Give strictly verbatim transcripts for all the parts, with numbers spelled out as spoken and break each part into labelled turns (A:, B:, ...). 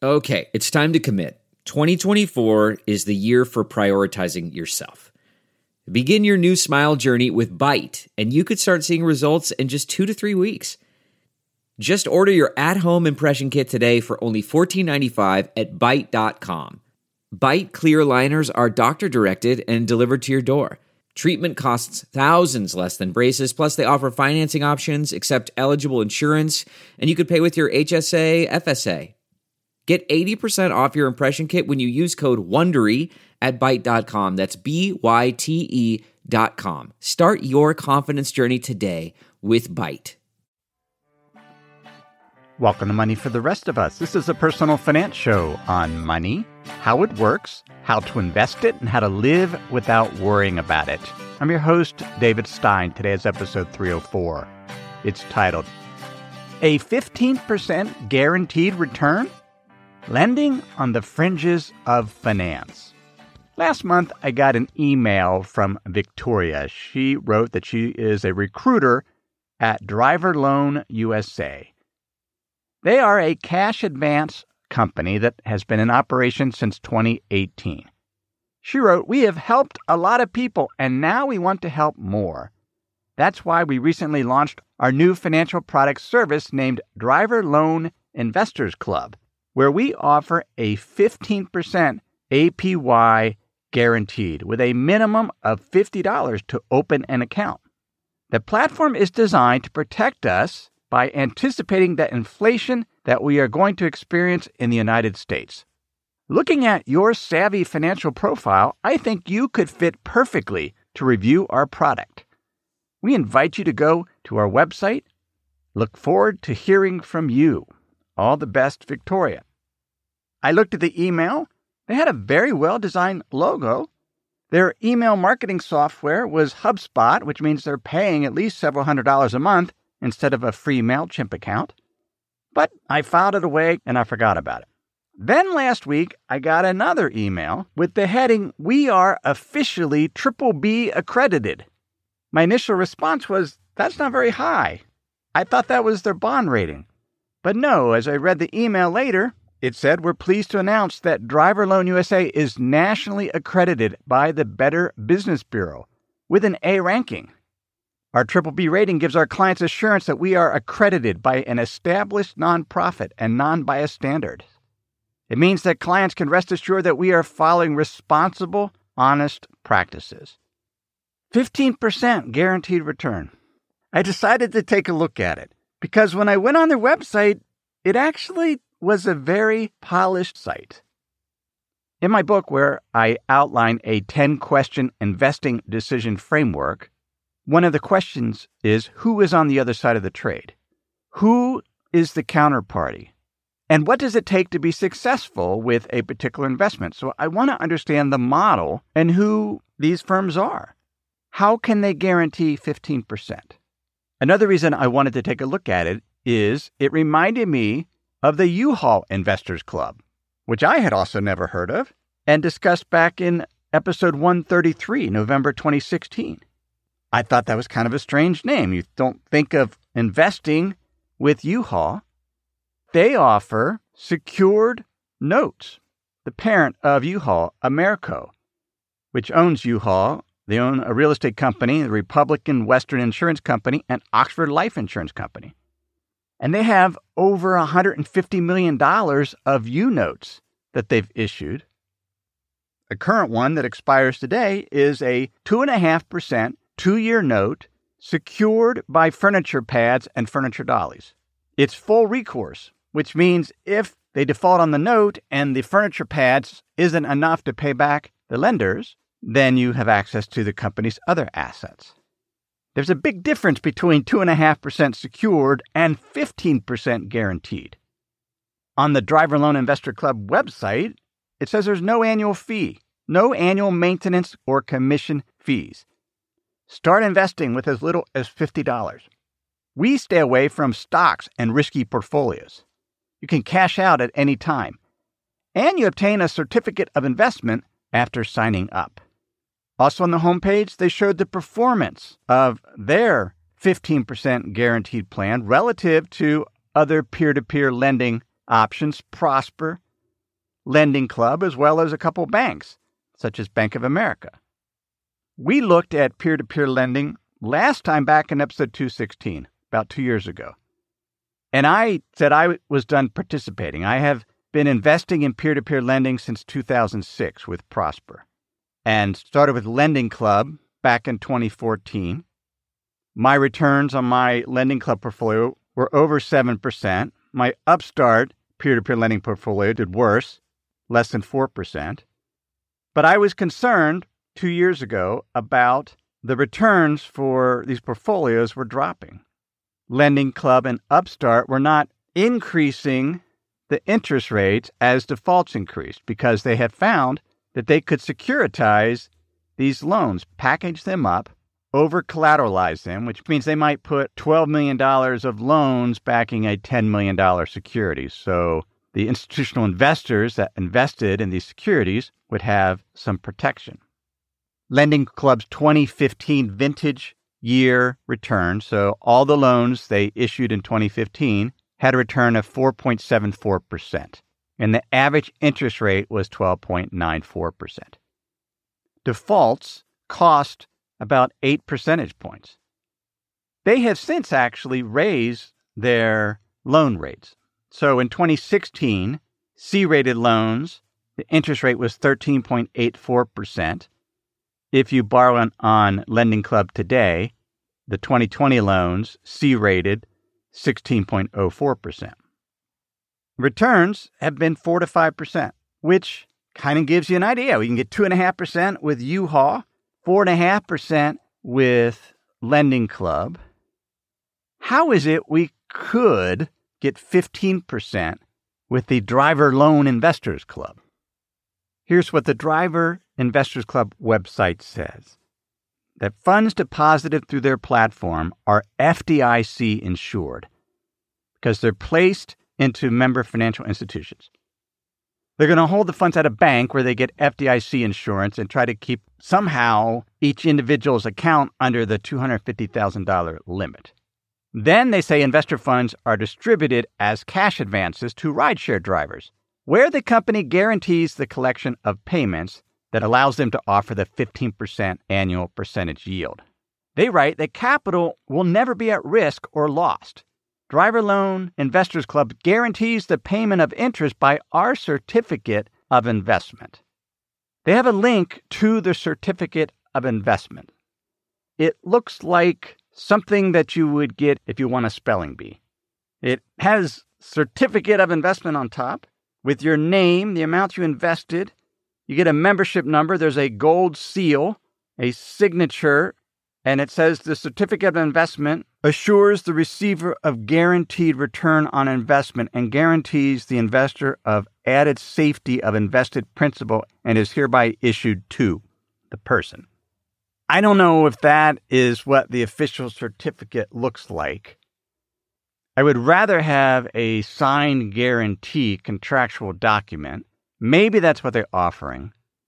A: Okay, it's time to commit. twenty twenty-four is the year for prioritizing yourself. Begin your new smile journey with Byte, and you could start seeing results in just two to three weeks. Just order your at-home impression kit today for only fourteen ninety-five at byte dot com. Byte clear aligners are doctor-directed and delivered to your door. Treatment costs thousands less than braces, plus they offer financing options, accept eligible insurance, and you could pay with your H S A, F S A. Get eighty percent off your impression kit when you use code WONDERY at byte dot com. That's B Y T E dot com. Start your confidence journey today with Byte.
B: Welcome to Money for the Rest of Us. This is a personal finance show on money, how it works, how to invest it, and how to live without worrying about it. I'm your host, David Stein. Today is episode three oh four. It's titled, A fifteen percent Guaranteed Return? Lending on the Fringes of Finance. Last month, I got an email from Victoria. She wrote that she is a recruiter at Driver Loan U S A. They are a cash advance company that has been in operation since twenty eighteen. She wrote, "We have helped a lot of people, and now we want to help more. That's why we recently launched our new financial product service named Driver Loan Investors Club, where we offer a fifteen percent A P Y guaranteed with a minimum of fifty dollars to open an account. The platform is designed to protect us by anticipating the inflation that we are going to experience in the United States. Looking at your savvy financial profile, I think you could fit perfectly to review our product. We invite you to go to our website. Look forward to hearing from you. All the best, Victoria." I looked at the email. They had a very well-designed logo. Their email marketing software was HubSpot, which means they're paying at least several hundred dollars a month instead of a free MailChimp account. But I filed it away and I forgot about it. Then last week, I got another email with the heading, "We are officially triple B accredited." My initial response was, that's not very high. I thought that was their bond rating. But no, as I read the email later, it said, "We're pleased to announce that Driver Loan U S A is nationally accredited by the Better Business Bureau with an A ranking. Our triple B rating gives our clients assurance that we are accredited by an established nonprofit and non-biased standard. It means that clients can rest assured that we are following responsible, honest practices. fifteen percent guaranteed return." I decided to take a look at it, because when I went on their website, it actually was a very polished site. In my book, where I outline a ten-question investing decision framework, one of the questions is, who is on the other side of the trade? Who is the counterparty? And what does it take to be successful with a particular investment? So I want to understand the model and who these firms are. How can they guarantee fifteen percent? Another reason I wanted to take a look at it is it reminded me of the U-Haul Investors Club, which I had also never heard of and discussed back in episode one thirty-three, November twenty sixteen. I thought that was kind of a strange name. You don't think of investing with U-Haul. They offer secured notes. The parent of U-Haul, Americo, which owns U-Haul, they own a real estate company, the Republican Western Insurance Company, and Oxford Life Insurance Company. And they have over one hundred fifty million dollars of U-notes that they've issued. A current one that expires today is a two point five percent two-year note secured by furniture pads and furniture dollies. It's full recourse, which means if they default on the note and the furniture pads isn't enough to pay back the lenders, then you have access to the company's other assets. There's a big difference between two point five percent secured and fifteen percent guaranteed. On the Driver Loan Investor Club website, it says there's no annual fee, no annual maintenance or commission fees. Start investing with as little as fifty dollars. We stay away from stocks and risky portfolios. You can cash out at any time. And you obtain a certificate of investment after signing up. Also on the homepage, they showed the performance of their fifteen percent guaranteed plan relative to other peer-to-peer lending options, Prosper, Lending Club as well as a couple banks, such as Bank of America. We looked at peer-to-peer lending last time back in episode two sixteen, about two years ago. And I said I was done participating. I have been investing in peer-to-peer lending since two thousand six with Prosper and started with Lending Club back in twenty fourteen. My returns on my Lending Club portfolio were over seven percent. My Upstart peer-to-peer lending portfolio did worse, less than four percent. But I was concerned two years ago about the returns for these portfolios were dropping. Lending Club and Upstart were not increasing the interest rates as defaults increased because they had found that they could securitize these loans, package them up, over-collateralize them, which means they might put twelve million dollars of loans backing a ten million dollars security. So the institutional investors that invested in these securities would have some protection. Lending Club's twenty fifteen vintage year return, so all the loans they issued in twenty fifteen, had a return of four point seven four percent, and the average interest rate was twelve point nine four percent. Defaults cost about eight percentage points. They have since actually raised their loan rates. So in twenty sixteen, C-rated loans, the interest rate was thirteen point eight four percent. If you borrow on, on Lending Club today, the twenty twenty loans, C-rated, sixteen point zero four percent. Returns have been four to five percent, which kind of gives you an idea. We can get two point five percent with U-Haul, four point five percent with Lending Club. How is it we could get fifteen percent with the Driver Loan Investors Club? Here's what the Driver Investors Club website says. That funds deposited through their platform are F D I C insured because they're placed into member financial institutions. They're going to hold the funds at a bank where they get F D I C insurance and try to keep somehow each individual's account under the two hundred fifty thousand dollars limit. Then they say investor funds are distributed as cash advances to rideshare drivers, where the company guarantees the collection of payments that allows them to offer the fifteen percent annual percentage yield. They write that capital will never be at risk or lost. Driver Loan Investors Club guarantees the payment of interest by our certificate of investment. They have a link to the certificate of investment. It looks like something that you would get if you won a spelling bee. It has certificate of investment on top with your name, the amount you invested. You get a membership number. There's a gold seal, a signature, and it says the certificate of investment assures the receiver of guaranteed return on investment and guarantees the investor of added safety of invested principal and is hereby issued to the person. I don't know if that is what the official certificate looks like. I would rather have a signed guarantee contractual document. Maybe that's what they're offering.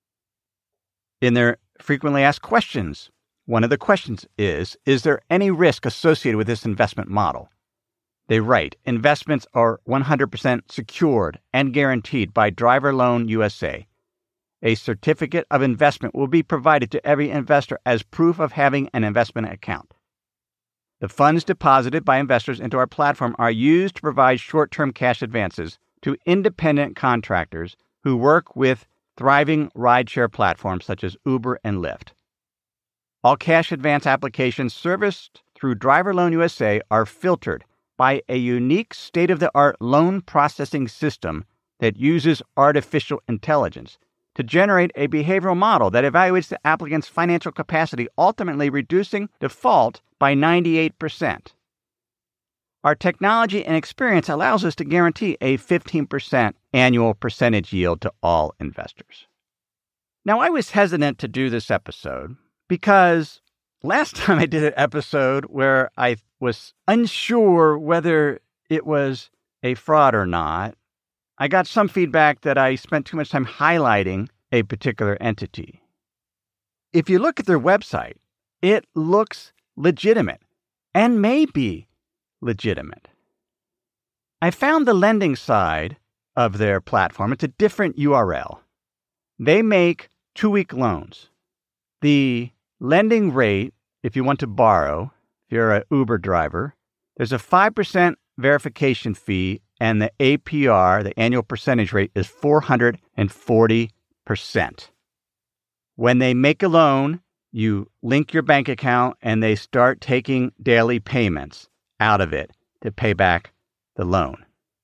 B: In their frequently asked questions, one of the questions is, is there any risk associated with this investment model? They write, investments are one hundred percent secured and guaranteed by Driver Loan U S A. A certificate of investment will be provided to every investor as proof of having an investment account. The funds deposited by investors into our platform are used to provide short-term cash advances to independent contractors who work with thriving rideshare platforms such as Uber and Lyft. All cash advance applications serviced through Driver Loan U S A are filtered by a unique state-of-the-art loan processing system that uses artificial intelligence to generate a behavioral model that evaluates the applicant's financial capacity, ultimately reducing default by ninety-eight percent. Our technology and experience allows us to guarantee a fifteen percent annual percentage yield to all investors. Now, I was hesitant to do this episode because last time I did an episode where I was unsure whether it was a fraud or not, I got some feedback that I spent too much time highlighting a particular entity. If you look at their website, it looks legitimate and may be legitimate. I found the lending side of their platform. It's a different U R L. They make two-week loans. The lending rate, if you want to borrow, if you're an Uber driver, there's a five percent verification fee, and the A P R, the annual percentage rate, is four hundred forty percent. When they make a loan, you link your bank account, and they start taking daily payments out of it to pay back the loan.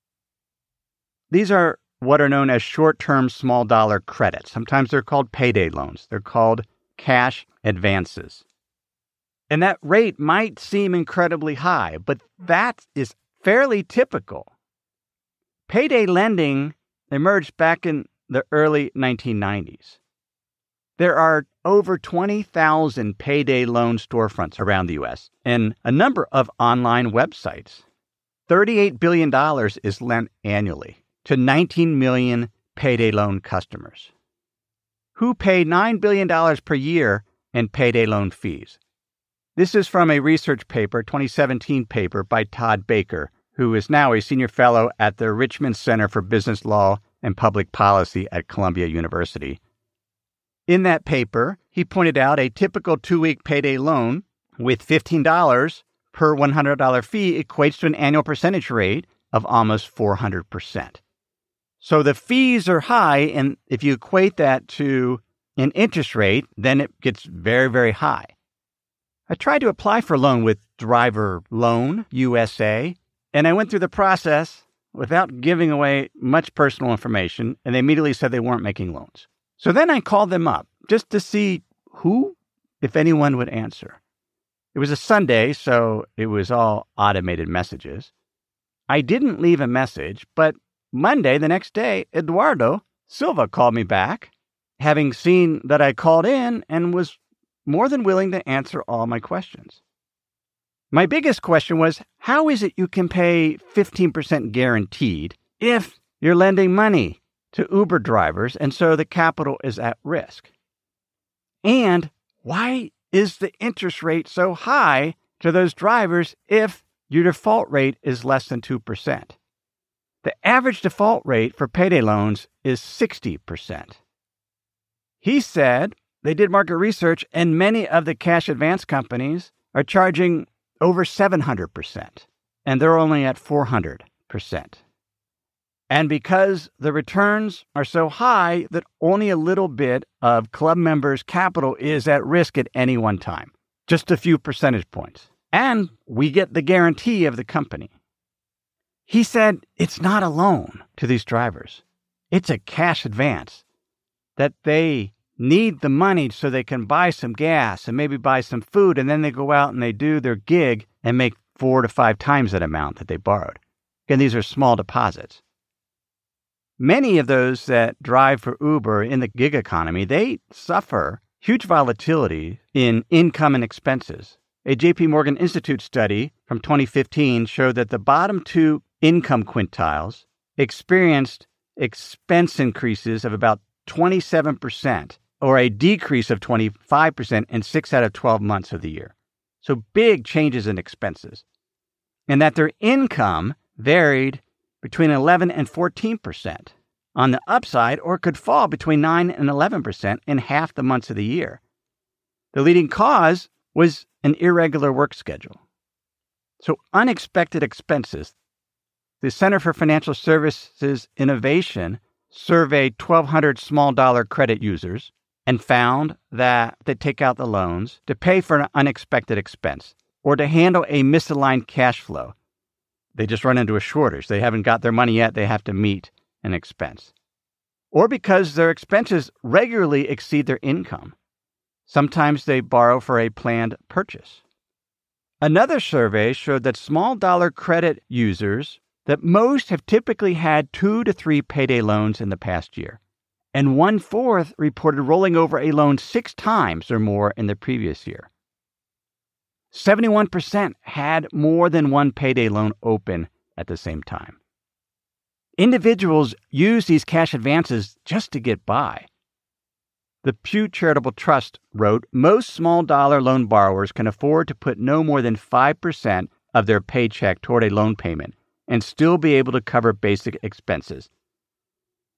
B: These are what are known as short-term small dollar credits. Sometimes they're called payday loans. They're called cash advances. And that rate might seem incredibly high, but that is fairly typical. Payday lending emerged back in the early nineteen nineties. There are over twenty thousand payday loan storefronts around the U S and a number of online websites. thirty-eight billion dollars is lent annually to nineteen million payday loan customers, who pay nine billion dollars per year in payday loan fees. This is from a research paper, twenty seventeen paper by Todd Baker, who is now a senior fellow at the Richmond Center for Business Law and Public Policy at Columbia University. In that paper, he pointed out a typical two-week payday loan with fifteen dollars per one hundred dollars fee equates to an annual percentage rate of almost four hundred percent. So the fees are high, and if you equate that to an interest rate, then it gets very, very high. I tried to apply for a loan with Driver Loan U S A, and I went through the process without giving away much personal information, and they immediately said they weren't making loans. So then I called them up just to see who, if anyone, would answer. It was a Sunday, so it was all automated messages. I didn't leave a message, but Monday, the next day, Eduardo Silva called me back, having seen that I called in and was more than willing to answer all my questions. My biggest question was, how is it you can pay fifteen percent guaranteed if you're lending money to Uber drivers and so the capital is at risk? And why is the interest rate so high to those drivers if your default rate is less than two percent? The average default rate for payday loans is sixty percent. He said they did market research, and many of the cash advance companies are charging over seven hundred percent, and they're only at four hundred percent. And because the returns are so high that only a little bit of club members' capital is at risk at any one time, just a few percentage points. And we get the guarantee of the company. He said it's not a loan to these drivers. It's a cash advance, that they need the money so they can buy some gas and maybe buy some food, and then they go out and they do their gig and make four to five times that amount that they borrowed. Again, these are small deposits. Many of those that drive for Uber in the gig economy, they suffer huge volatility in income and expenses. A J P Morgan Institute study from twenty fifteen showed that the bottom two income quintiles experienced expense increases of about twenty-seven percent, or a decrease of twenty-five percent in six out of twelve months of the year. So big changes in expenses. And that their income varied between eleven and fourteen percent on the upside, or could fall between nine and eleven percent in half the months of the year. The leading cause was an irregular work schedule. So unexpected expenses. The Center for Financial Services Innovation surveyed twelve hundred small dollar credit users and found that they take out the loans to pay for an unexpected expense or to handle a misaligned cash flow. They just run into a shortage. They haven't got their money yet. They have to meet an expense. Or because their expenses regularly exceed their income. Sometimes they borrow for a planned purchase. Another survey showed that small dollar credit users, that most have typically had two to three payday loans in the past year. And one-fourth reported rolling over a loan six times or more in the previous year. seventy-one percent had more than one payday loan open at the same time. Individuals use these cash advances just to get by. The Pew Charitable Trust wrote, most small dollar loan borrowers can afford to put no more than five percent of their paycheck toward a loan payment and still be able to cover basic expenses,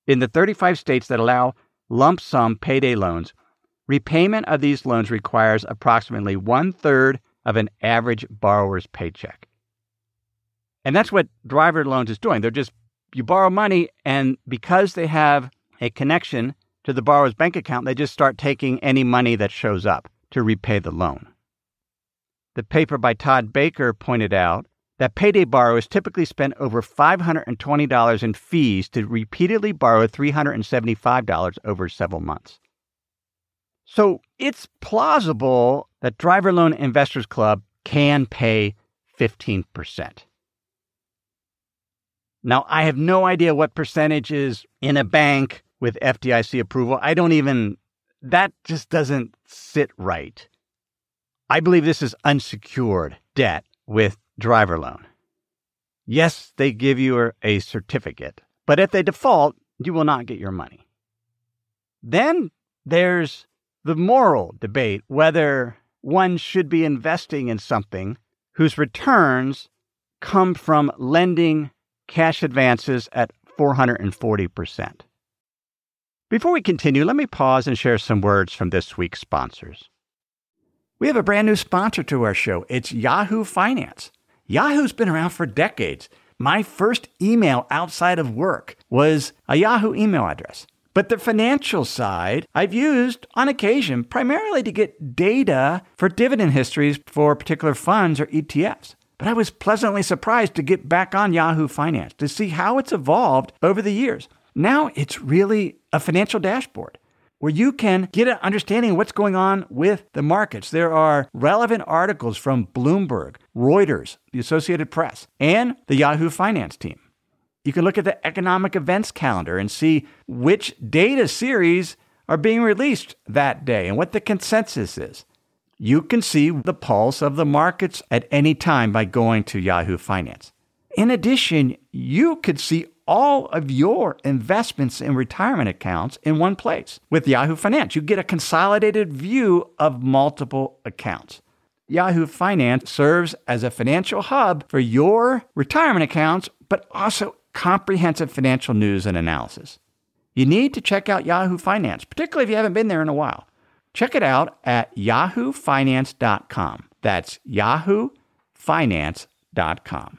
B: In the thirty-five states that allow lump sum payday loans, repayment of these loans requires approximately one-third of an average borrower's paycheck. And that's what driver loans is doing. They're just, you borrow money, and because they have a connection to the borrower's bank account, they just start taking any money that shows up to repay the loan. The paper by Todd Baker pointed out that payday borrowers typically spend over five hundred twenty dollars in fees to repeatedly borrow three hundred seventy-five dollars over several months. So it's plausible that Driver Loan Investors Club can pay fifteen percent. Now, I have no idea what percentage is in a bank with F D I C approval. I don't even, that just doesn't sit right. I believe this is unsecured debt with driver loan. Yes, they give you a certificate, but if they default, you will not get your money. Then there's the moral debate whether one should be investing in something whose returns come from lending cash advances at four hundred forty percent. Before we continue, let me pause and share some words from this week's sponsors. We have a brand new sponsor to our show. It's Yahoo Finance. Yahoo's been around for decades. My first email outside of work was a Yahoo email address. But the financial side I've used on occasion primarily to get data for dividend histories for particular funds or E T Fs. But I was pleasantly surprised to get back on Yahoo Finance to see how it's evolved over the years. Now it's really a financial dashboard where you can get an understanding of what's going on with the markets. There are relevant articles from Bloomberg, Reuters, the Associated Press, and the Yahoo Finance team. You can look at the economic events calendar and see which data series are being released that day and what the consensus is. You can see the pulse of the markets at any time by going to Yahoo Finance. In addition, you could see all of your investments in retirement accounts in one place. With Yahoo Finance, you get a consolidated view of multiple accounts. Yahoo Finance serves as a financial hub for your retirement accounts, but also comprehensive financial news and analysis. You need to check out Yahoo Finance, particularly if you haven't been there in a while. Check it out at yahoo finance dot com. That's yahoo finance dot com.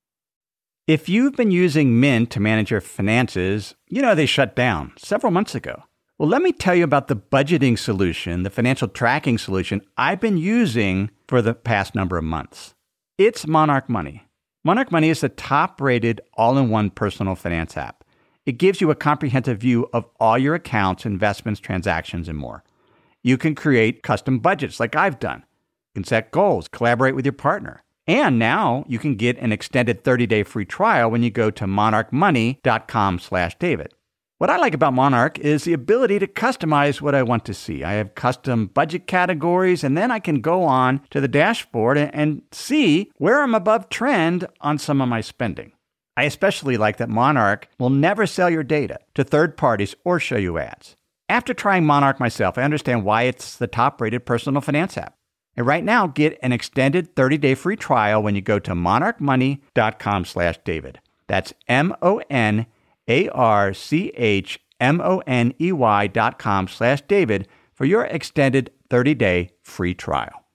B: If you've been using Mint to manage your finances, you know they shut down several months ago. Well, let me tell you about the budgeting solution, the financial tracking solution I've been using for the past number of months. It's Monarch Money. Monarch Money is the top-rated all-in-one personal finance app. It gives you a comprehensive view of all your accounts, investments, transactions, and more. You can create custom budgets like I've done. You can set goals, collaborate with your partner. And now you can get an extended thirty-day free trial when you go to monarch money dot com slash David. What I like about Monarch is the ability to customize what I want to see. I have custom budget categories, and then I can go on to the dashboard and, and see where I'm above trend on some of my spending. I especially like that Monarch will never sell your data to third parties or show you ads. After trying Monarch myself, I understand why it's the top-rated personal finance app. And right now, get an extended thirty-day free trial when you go to monarch money dot com slash David. That's M O N A R C H M O N E Y dot com slash David for your extended thirty-day free trial.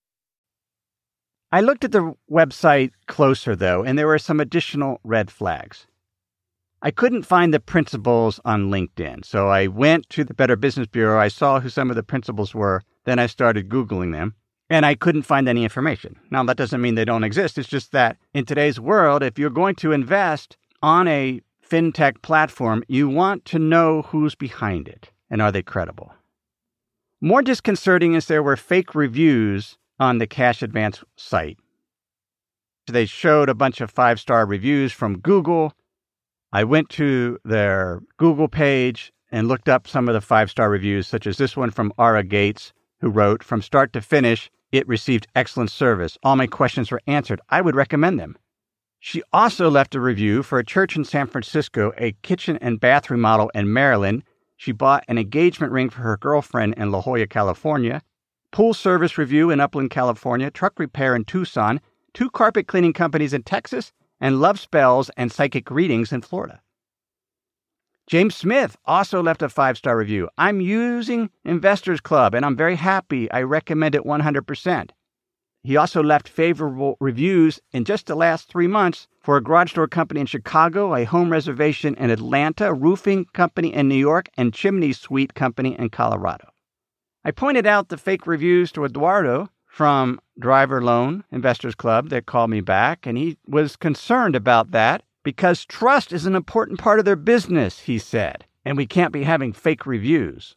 B: I looked at the website closer, though, and there were some additional red flags. I couldn't find the principals on LinkedIn, so I went to the Better Business Bureau. I saw who some of the principals were. Then I started Googling them, and I couldn't find any information. Now, that doesn't mean they don't exist. It's just that in today's world, if you're going to invest on a fintech platform, you want to know who's behind it, and are they credible? More disconcerting is there were fake reviews on the Cash Advance site. They showed a bunch of five-star reviews from Google. I went to their Google page and looked up some of the five-star reviews, such as this one from Ara Gates, who wrote, "From start to finish, it received excellent service. All my questions were answered. I would recommend them." She also left a review for a church in San Francisco, a kitchen and bath remodel in Maryland. She bought an engagement ring for her girlfriend in La Jolla, California, pool service review in Upland, California, truck repair in Tucson, two carpet cleaning companies in Texas, and love spells and psychic readings in Florida. James Smith also left a five-star review. I'm using Investors Club, and I'm very happy. I recommend it one hundred percent. He also left favorable reviews in just the last three months for a garage door company in Chicago, a home reservation in Atlanta, a roofing company in New York, and chimney suite company in Colorado. I pointed out the fake reviews to Eduardo from Driver Loan Investors Club that called me back, and he was concerned about that because trust is an important part of their business, he said, and we can't be having fake reviews.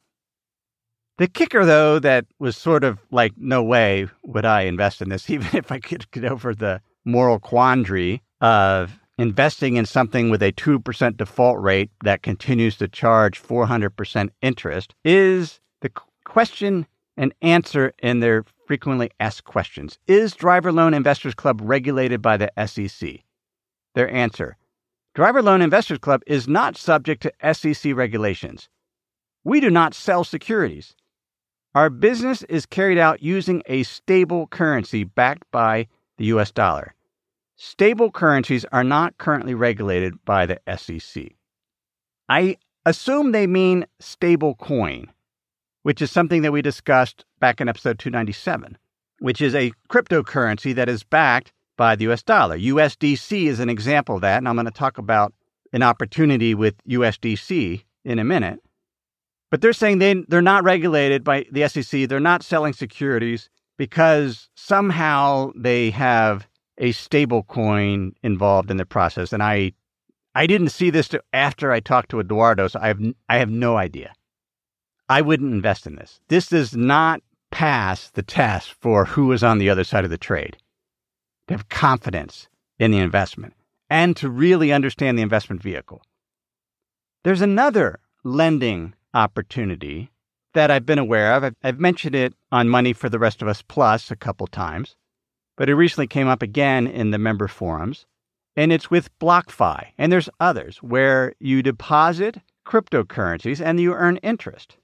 B: The kicker, though, that was sort of like, no way would I invest in this, even if I could get over the moral quandary of investing in something with a two percent default rate that continues to charge four hundred percent interest, is the question and answer in their frequently asked questions. Is Driver Loan Investors Club regulated by the S E C? Their answer: Driver Loan Investors Club is not subject to S E C regulations. We do not sell securities. Our business is carried out using a stable currency backed by the U S dollar. Stable currencies are not currently regulated by the S E C. I assume they mean stable coin, which is something that we discussed back in episode two ninety-seven, which is a cryptocurrency that is backed by the U S dollar. U S D C is an example of that, and I'm going to talk about an opportunity with U S D C in a minute. But they're saying they, they're not regulated by the S E C. They're not selling securities because somehow they have a stable coin involved in the process. And I I didn't see this till after I talked to Eduardo, so I have, I have no idea. I wouldn't invest in this. This does not pass the test for who is on the other side of the trade. To have confidence in the investment and to really understand the investment vehicle. There's another lending opportunity that I've been aware of. I've, I've mentioned it on Money for the Rest of Us Plus a couple times, but it recently came up again in the member forums, and it's with BlockFi. And there's others where you deposit cryptocurrencies and you earn interest.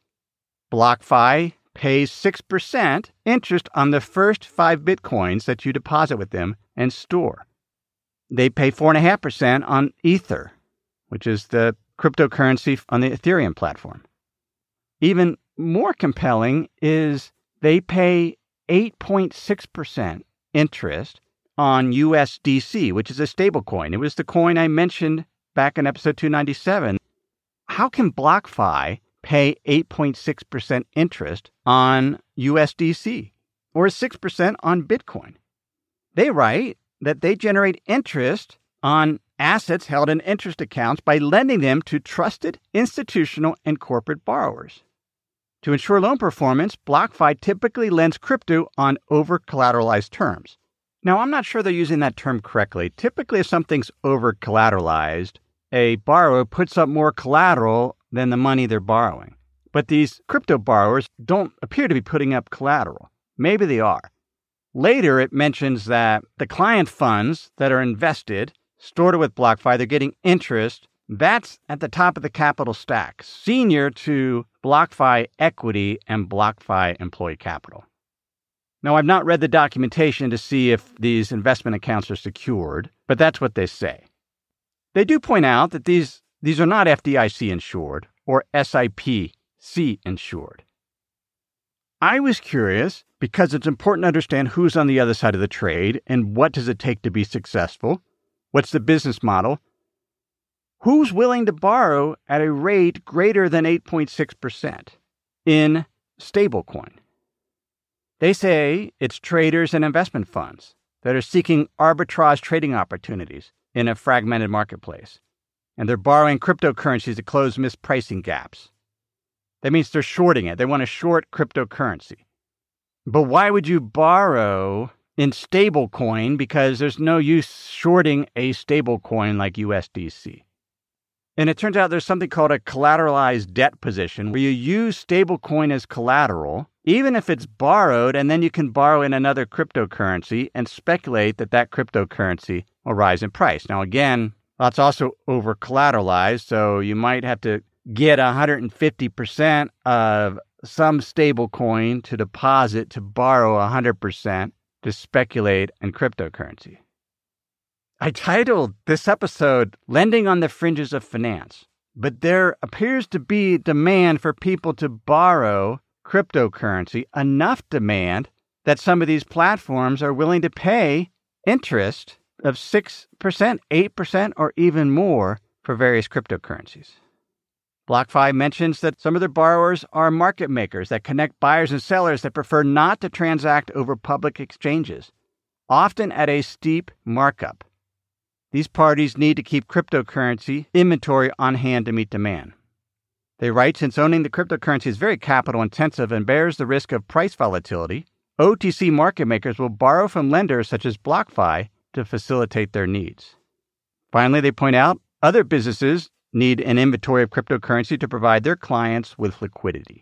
B: BlockFi pays six percent interest on the first five Bitcoins that you deposit with them and store. They pay four point five percent on Ether, which is the cryptocurrency on the Ethereum platform. Even more compelling is they pay eight point six percent interest on U S D C, which is a stable coin. It was the coin I mentioned back in episode two ninety-seven. How can BlockFi pay eight point six percent interest on U S D C or six percent on Bitcoin? They write that they generate interest on assets held in interest accounts by lending them to trusted institutional and corporate borrowers. To ensure loan performance, BlockFi typically lends crypto on over-collateralized terms. Now, I'm not sure they're using that term correctly. Typically, if something's over-collateralized, a borrower puts up more collateral than the money they're borrowing. But these crypto borrowers don't appear to be putting up collateral. Maybe they are. Later, it mentions that the client funds that are invested, stored with BlockFi, they're getting interest. That's at the top of the capital stack, senior to BlockFi equity and BlockFi employee capital. Now, I've not read the documentation to see if these investment accounts are secured, but that's what they say. They do point out that these, these are not F D I C insured or S I P C insured. I was curious because it's important to understand who's on the other side of the trade and what does it take to be successful. What's the business model? Who's willing to borrow at a rate greater than eight point six percent in stablecoin? They say it's traders and investment funds that are seeking arbitrage trading opportunities in a fragmented marketplace, and they're borrowing cryptocurrencies to close mispricing gaps. That means they're shorting it. They want to short cryptocurrency. But why would you borrow in stablecoin? Because there's no use shorting a stablecoin like U S D C. And it turns out there's something called a collateralized debt position where you use stablecoin as collateral, even if it's borrowed, and then you can borrow in another cryptocurrency and speculate that that cryptocurrency will rise in price. Now, again, that's also over collateralized, so you might have to get one hundred fifty percent of some stablecoin to deposit to borrow one hundred percent to speculate in cryptocurrency. I titled this episode, Lending on the Fringes of Finance. But there appears to be demand for people to borrow cryptocurrency, enough demand that some of these platforms are willing to pay interest of six percent, eight percent, or even more for various cryptocurrencies. BlockFi mentions that some of their borrowers are market makers that connect buyers and sellers that prefer not to transact over public exchanges, often at a steep markup. These parties need to keep cryptocurrency inventory on hand to meet demand. They write, since owning the cryptocurrency is very capital intensive and bears the risk of price volatility, O T C market makers will borrow from lenders such as BlockFi to facilitate their needs. Finally, they point out other businesses need an inventory of cryptocurrency to provide their clients with liquidity.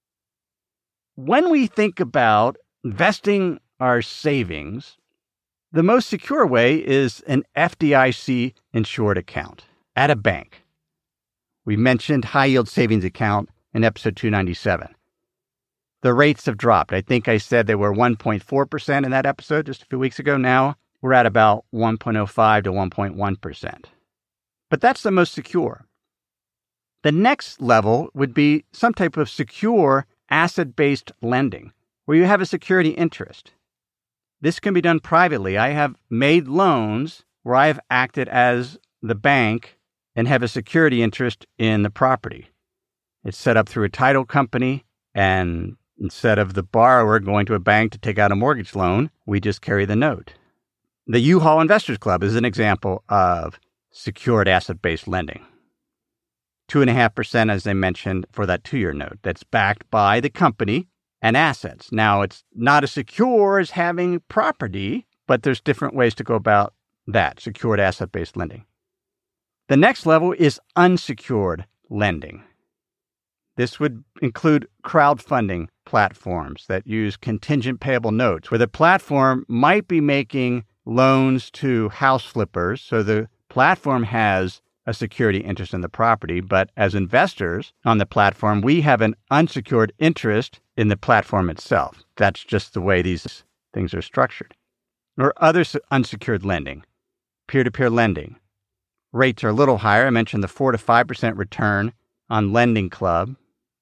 B: When we think about investing our savings, the most secure way is an F D I C-insured account at a bank. We mentioned high-yield savings account in episode two ninety-seven. The rates have dropped. I think I said they were one point four percent in that episode just a few weeks ago. Now we're at about one point oh five to one point one percent. But that's the most secure. The next level would be some type of secure asset-based lending, where you have a security interest. This can be done privately. I have made loans where I have acted as the bank and have a security interest in the property. It's set up through a title company, and instead of the borrower going to a bank to take out a mortgage loan, we just carry the note. The U-Haul Investors Club is an example of secured asset-based lending. two point five percent, as I mentioned, for that two-year note that's backed by the company and assets. Now, it's not as secure as having property, but there's different ways to go about that, secured asset-based lending. The next level is unsecured lending. This would include crowdfunding platforms that use contingent payable notes, where the platform might be making loans to house flippers, so the platform has a security interest in the property, but as investors on the platform, we have an unsecured interest in the platform itself. That's just the way these things are structured. Or other unsecured lending, peer-to-peer lending. Rates are a little higher. I mentioned the four to five percent return on Lending Club.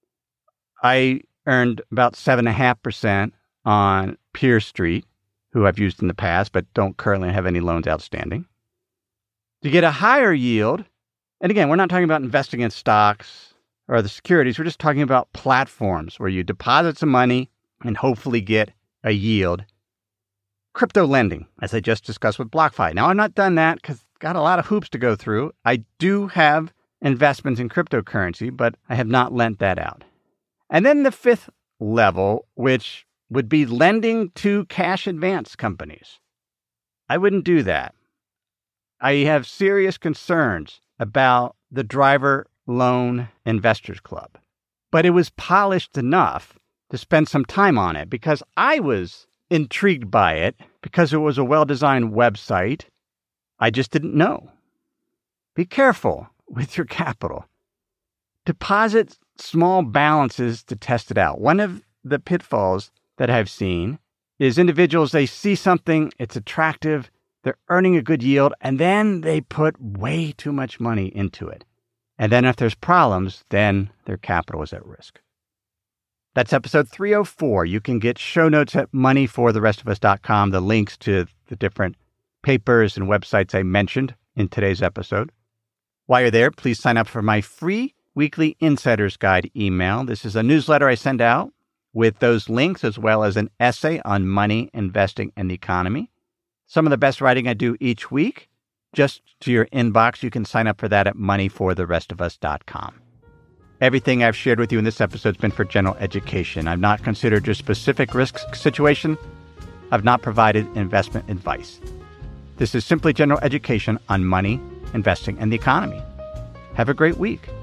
B: I earned about seven point five percent on Peer Street, who I've used in the past, but don't currently have any loans outstanding. To get a higher yield, and again, we're not talking about investing in stocks or the securities. We're just talking about platforms where you deposit some money and hopefully get a yield. Crypto lending, as I just discussed with BlockFi. Now, I've not done that because I've got a lot of hoops to go through. I do have investments in cryptocurrency, but I have not lent that out. And then the fifth level, which would be lending to cash advance companies. I wouldn't do that. I have serious concerns about the Driver Loan Investors Club. But it was polished enough to spend some time on it because I was intrigued by it because it was a well-designed website. I just didn't know. Be careful with your capital. Deposit small balances to test it out. One of the pitfalls that I've seen is individuals, they see something, it's attractive, they're earning a good yield, and then they put way too much money into it. And then if there's problems, then their capital is at risk. That's episode three oh four. You can get show notes at money for the rest of us dot com, the links to the different papers and websites I mentioned in today's episode. While you're there, please sign up for my free weekly Insider's Guide email. This is a newsletter I send out with those links as well as an essay on money, investing, and the economy. Some of the best writing I do each week, just to your inbox. You can sign up for that at money for the rest of us dot com. Everything I've shared with you in this episode has been for general education. I've not considered your specific risk situation. I've not provided investment advice. This is simply general education on money, investing, and the economy. Have a great week.